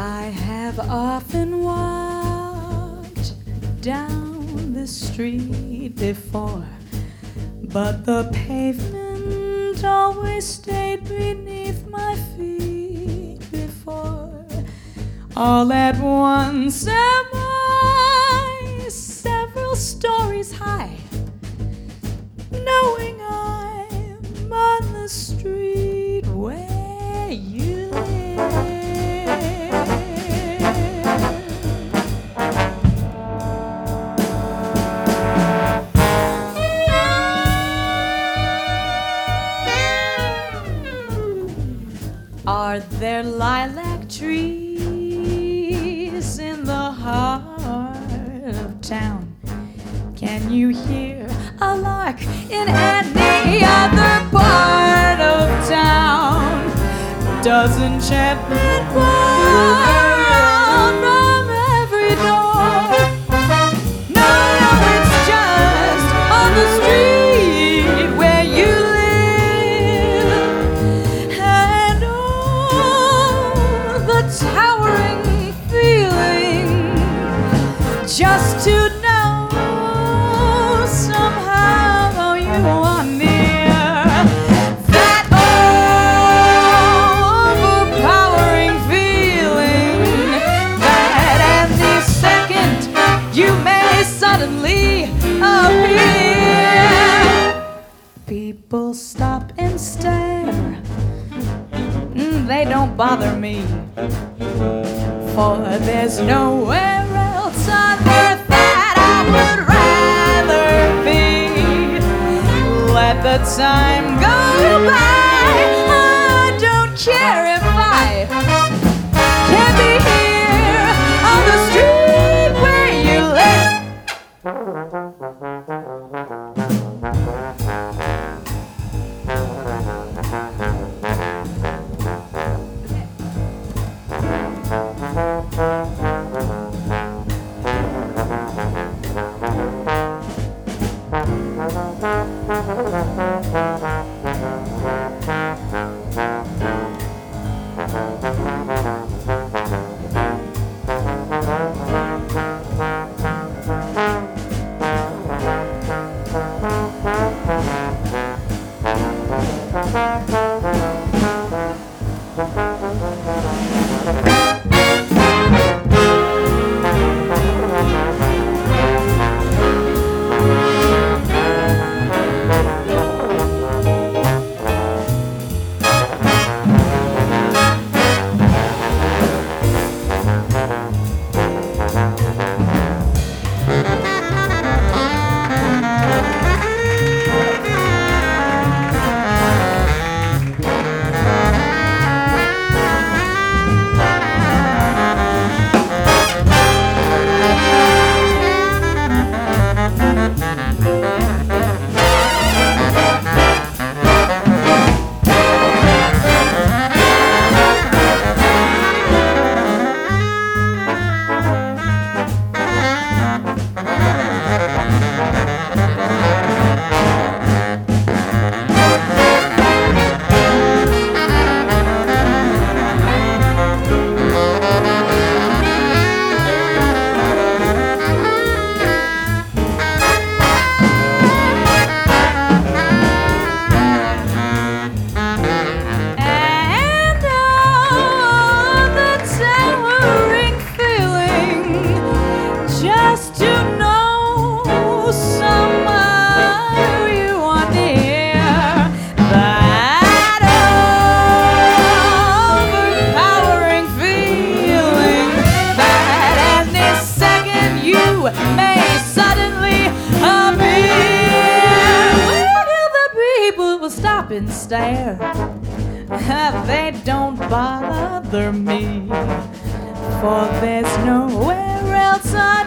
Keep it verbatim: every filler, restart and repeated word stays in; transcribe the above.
I have often walked down the street before, but the pavement always stayed beneath my feet before. All at once am I several stories high, knowing I'm on the street where you live. Are there lilac trees in the heart of town? Can you hear a lark in any other part of town? Does enchantment round from every door? No, no, it's just on the street where you live. And oh, the towering feeling just to know somehow you are near. That overpowering feeling that any second you may suddenly appear. People stop and stare. Mm, they don't bother me, for there's nowhere else on earth that I would rather be. Let the time go by, I don't care if I can be here on the street where you live. May suddenly appear. Well, the people will stop and stare. They don't bother me, for there's nowhere else I